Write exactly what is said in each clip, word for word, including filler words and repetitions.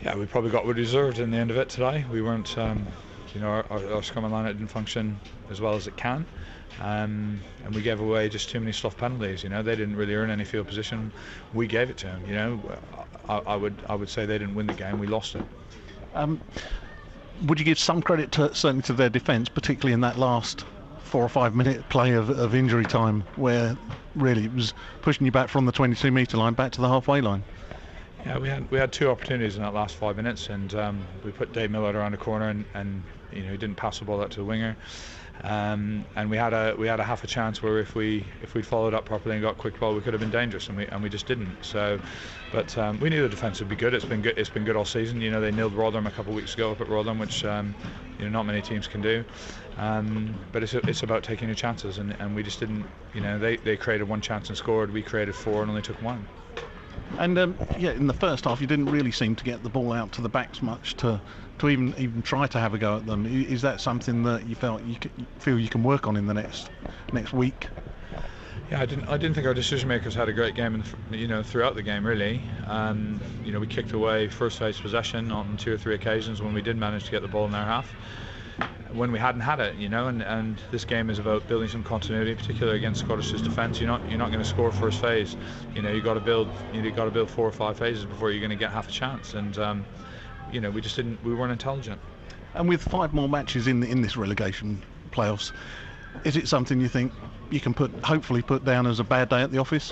Yeah, we probably got what we deserved in the end of it today. We weren't, um, you know, our, our, our scrum and line didn't function as well as it can, um, and we gave away just too many slough penalties. You know, they didn't really earn any field position. We gave it to them. You know, I, I would I would say they didn't win the game. We lost it. Um, would you give some credit to certainly to their defence, particularly in that last four or five minute play of, of injury time, where really it was pushing you back from the twenty-two metre line back to the halfway line? Yeah, we had we had two opportunities in that last five minutes, and um, we put Dave Millard around the corner, and, and you know he didn't pass the ball out to the winger, um, and we had a we had a half a chance where if we if we'd followed up properly and got quick ball, we could have been dangerous, and we and we just didn't. So, but um, we knew the defence would be good. It's been good. It's been good all season. You know, they nilled Rotherham a couple of weeks ago up at Rotherham, which um, you know not many teams can do. Um, but it's it's about taking your chances, and, and we just didn't. You know, they they created one chance and scored. We created four and only took one. And um, yeah, in the first half, you didn't really seem to get the ball out to the backs much to to even even try to have a go at them. Is that something that you felt you, c- you feel you can work on in the next next week? Yeah, I didn't. I didn't think our decision makers had a great game, in the, you know, throughout the game really. Um, you know, we kicked away first phase possession on two or three occasions when we did manage to get the ball in their half, when we hadn't had it, you know, and, and this game is about building some continuity, particularly against Scottish's defence. You're not you're not going to score first phase, you know. You got to build you got to build four or five phases before you're going to get half a chance. And um, you know, we just didn't. We weren't intelligent. And with five more matches in in this relegation playoffs, is it something you think you can put hopefully put down as a bad day at the office?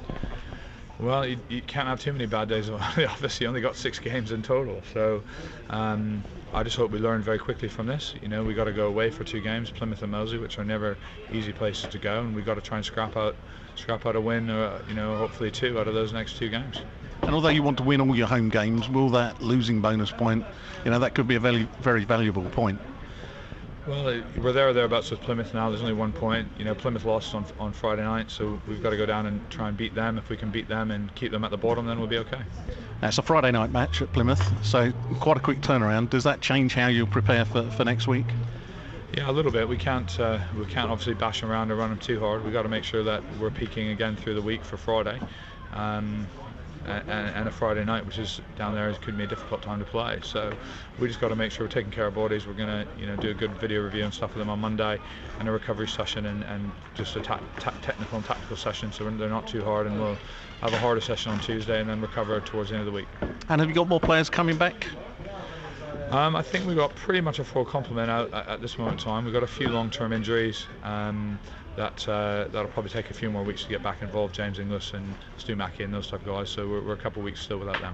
Well, you, you can't have too many bad days at the office. You only got six games in total, so um, I just hope we learn very quickly from this. You know, we got to go away for two games, Plymouth and Moseley, which are never easy places to go, and we got to try and scrap out, scrap out a win, or you know, hopefully two out of those next two games. And although you want to win all your home games, will that losing bonus point, you know, that could be a very very valuable point? Well, we're there or thereabouts with Plymouth now. There's only one point. You know, Plymouth lost on on Friday night, so we've got to go down and try and beat them. If we can beat them and keep them at the bottom, then we'll be okay. Now, it's a Friday night match at Plymouth, so quite a quick turnaround. Does that change how you prepare for, for next week? Yeah, a little bit. We can't uh, we can't obviously bash them around or run them too hard. We've got to make sure that we're peaking again through the week for Friday. Um, And, and a Friday night, which is down there, could be a difficult time to play. So we just got to make sure we're taking care of bodies. We're going to, you know, do a good video review and stuff with them on Monday, and a recovery session, and, and just a ta- ta- technical and tactical session, so they're not too hard. And we'll have a harder session on Tuesday, and then recover towards the end of the week. And have you got more players coming back? Um, I think we've got pretty much a full complement out at, at this moment in time. We've got a few long-term injuries. Um, That uh, that'll probably take a few more weeks to get back involved. James Inglis and Stu Mackey and those type of guys. So we're, we're a couple of weeks still without them.